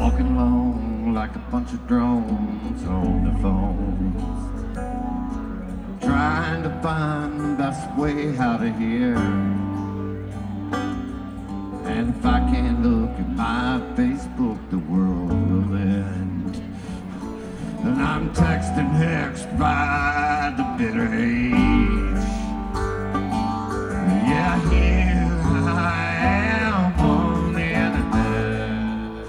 walking along like a bunch of drones on the phones, trying to find the best way out of here. And if I can't look at my Facebook, the world will end. And I'm texting hexed by the bitter age. Yeah, here I am on the internet.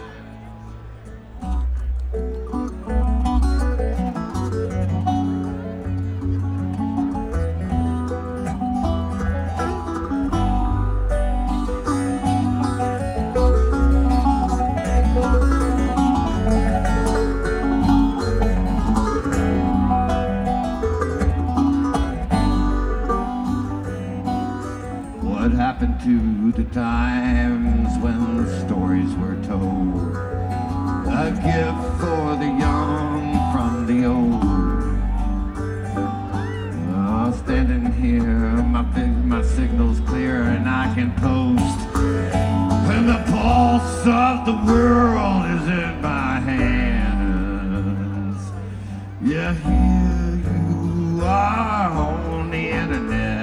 What happened to the times when stories were told? A gift for the young from the old. Standing here, my signal's clear and I can post. And the pulse of the world is in my hands. Yeah, here you are on the internet.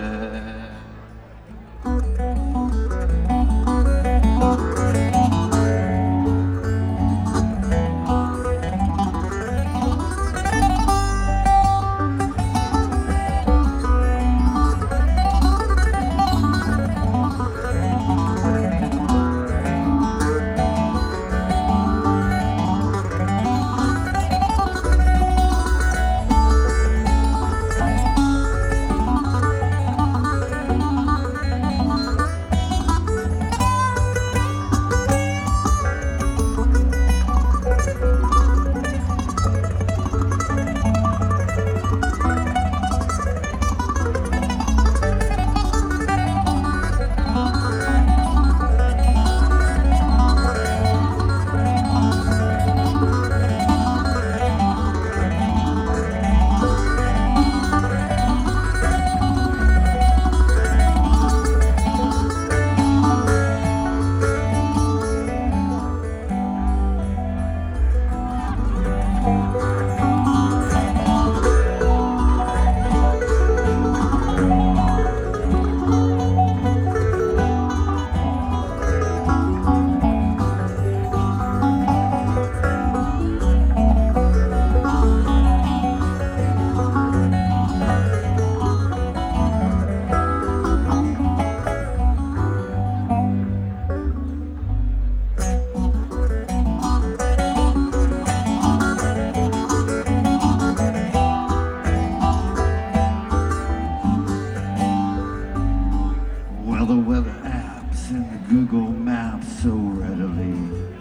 Well, the weather apps and the Google Maps so readily.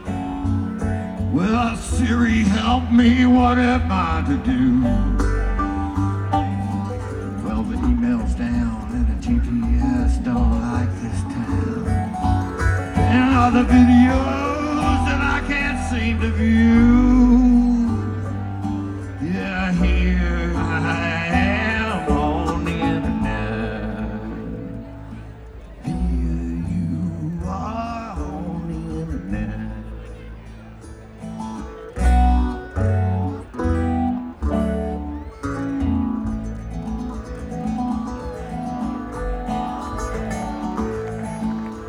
Well, Siri, help me, what am I to do? Well, the email's down and the GPS don't like this town. And other videos that I can't seem to view.